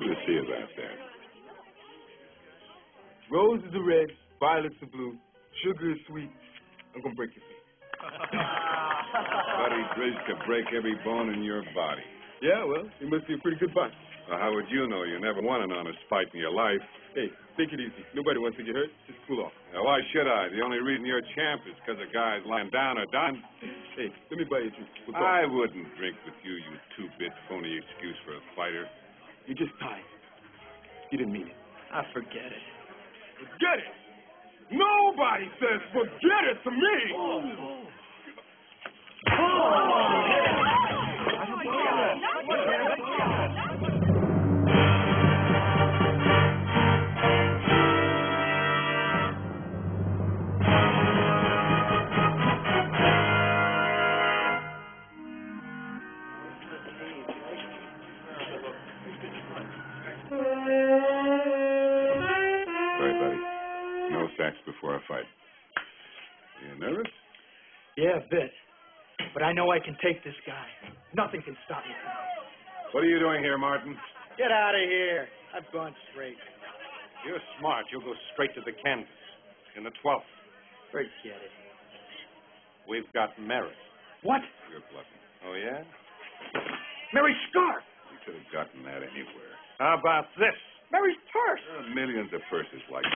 We'll see about that. Roses are red, violets are blue, sugar is sweet. I'm gonna break your feet. Buddy Drizzt could break every bone in your body. Yeah, well, he must be a pretty good boxer. Well, how would you know? You never won an honest fight in your life. Hey, take it easy. Nobody wants to get hurt. Just cool off. Now, why should I? The only reason you're a champ is because a guy's lying down or dying. Hey, let me buy you a drink. We'll talk. I wouldn't drink with you, you two-bit phony excuse for a fighter. You're just tired. You didn't mean it. I forget it. Forget it! Nobody says forget it to me! Sorry, buddy. No sacks before a fight. You nervous? Yeah, a bit. But I know I can take this guy. Nothing can stop me. What are you doing here, Martin? Get out of here. I've gone straight. You're smart. You'll go straight to the canvas. In the 12th. Forget it. We've got Mary. What? You're bluffing. Oh, yeah? Mary Scarf! You could have gotten that anywhere. How about this? Mary's purse! There are millions of purses like